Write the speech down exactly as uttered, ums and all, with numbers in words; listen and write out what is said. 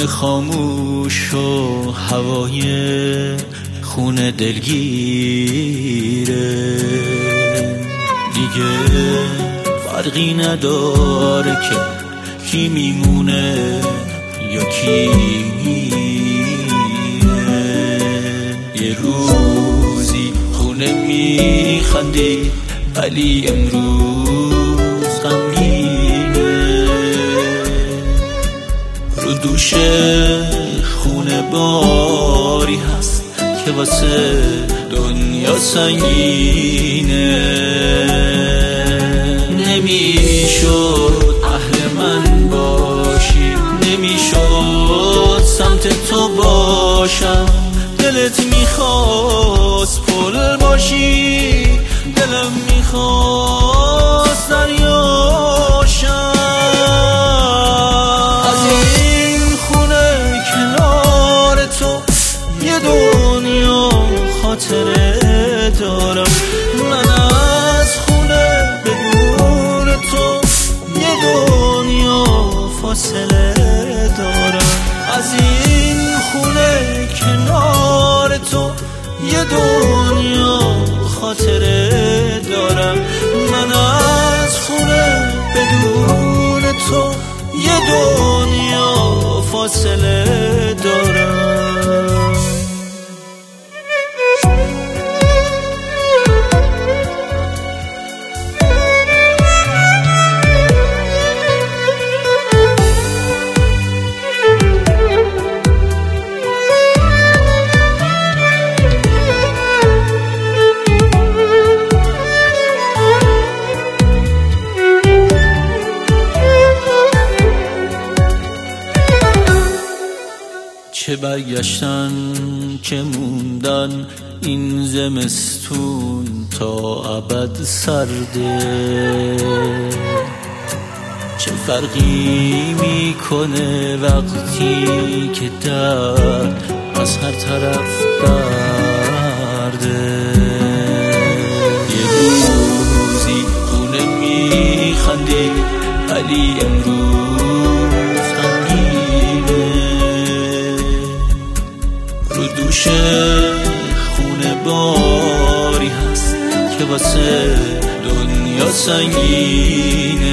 خونه خاموش و هوای خونه دلگیره، دیگه فرقی نداره که کی میمونه یا کی میره. یه روزی خونه میخندی ولی امروز غمگینه، رو دوش خونه باری هست که واسه دنیا سنگینه. نمیشد اهل من باشی، نمیشد سمت تو باشم، دلت میخواست پل باشی، دلم میخواست دریاشم. از این خونه کنار تو یه دنیا خاطره دارم، من از خونه بدون تو یه دنیا فاصله دارم. از این خونه کنار تو یه دنیا خاطره دارم، من از خونه بدون تو یه دنیا فاصله دارم. چه برگشتن که موندن این زمستون تا ابد سرده، چه فرقی میکنه وقتی که درد از هر طرف درده. یه روزی خونه میخندی ولی امروز غمگینه، رو دوش خونه باری هست که واسه دنیا سنگینه.